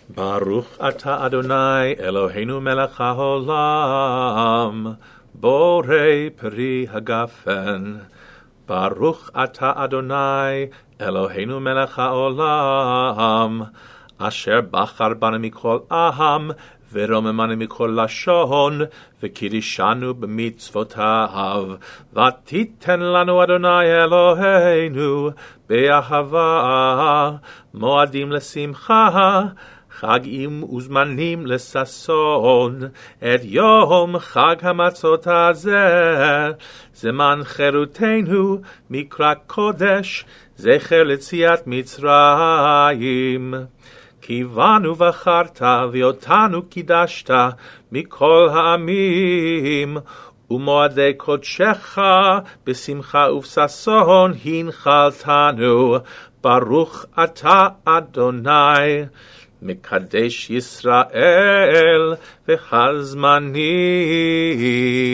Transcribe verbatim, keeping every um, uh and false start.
ברוך אתה אדוני אלוהינו מלך העולם, בורא פרי הגפן. ברוך אתה אדוני אלוהינו מלך העולם, אשר בחר בנו מכל עם, ורוממנו מכל לשון, וקידשנו במצוותיו. ותיתן לנו אדוני אלוהינו באהבה מועדים לשמחה, חגים וזמנים לששון, את יום חג המצות הזה, זמן חירותנו מקרא קודש, זכר ליציאת מצרים. כי בנו בחרת ואותנו קידשת מכל העמים, ומועדי קודשך בשמחה ובששון הנחלתנו. ברוך אתה אדוני מקדש ישראל והזמנים.